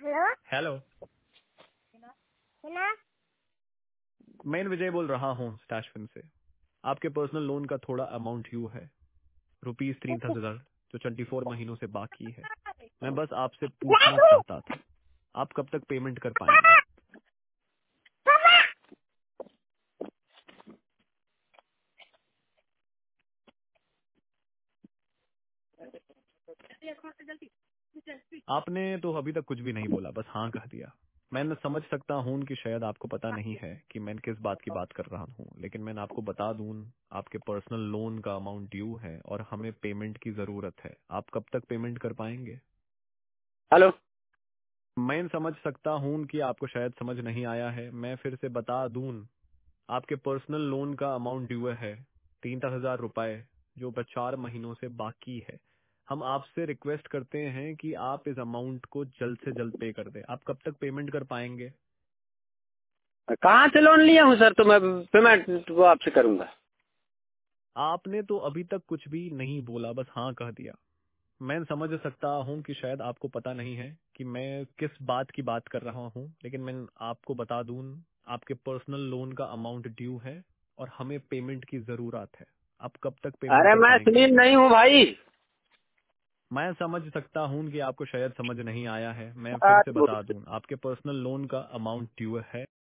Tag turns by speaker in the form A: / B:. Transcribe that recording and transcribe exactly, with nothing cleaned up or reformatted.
A: Hello
B: hello.
A: Hello.
B: मैं विजय बोल रहा हूँ स्टैशफिन से। आपके पर्सनल लोन का थोड़ा अमाउंट ड्यू है, रुपीज तीन हजार, जो ट्वेंटी फोर महीनों से बाकी है। मैं बस आपसे पूछना चाहता था, आप कब तक पेमेंट कर पाएंगे? आपने तो अभी तक कुछ भी नहीं बोला, बस हाँ कह दिया। मैं न समझ सकता हूँ कि शायद आपको पता नहीं है कि मैं किस बात की बात कर रहा हूँ, लेकिन मैं आपको बता दूं, आपके पर्सनल लोन का अमाउंट ड्यू है और हमें पेमेंट की जरूरत है। आप कब तक पेमेंट कर पाएंगे?
A: हेलो।
B: मैं समझ सकता हूँ कि आपको शायद समझ नहीं आया है। मैं फिर से बता दूं, आपके पर्सनल लोन का अमाउंट ड्यू है तीन हजार रुपए, जो चार महीनों से बाकी है। हम आपसे रिक्वेस्ट करते हैं कि आप इस अमाउंट को जल्द से जल्द पे कर दें। आप कब तक पेमेंट कर पाएंगे?
A: कहाँ से लोन लिया हूँ सर, तो मैं पेमेंट वो आपसे करूंगा।
B: आपने तो अभी तक कुछ भी नहीं बोला, बस हाँ कह दिया। मैं समझ सकता हूँ कि शायद आपको पता नहीं है कि मैं किस बात की बात कर रहा हूँ, लेकिन मैं आपको बता दूं, आपके पर्सनल लोन का अमाउंट ड्यू है और हमें पेमेंट की जरूरत है। आप कब तक पेमेंट
A: अरे
B: कर
A: मैं
B: पाएंगे?
A: सुनील नहीं हूँ भाई।
B: मैं समझ सकता हूँ कि आपको शायद समझ नहीं आया है। मैं फिर
A: आज
B: से
A: बोल-
B: बता दूं, आपके पर्सनल लोन का अमाउंट ड्यू है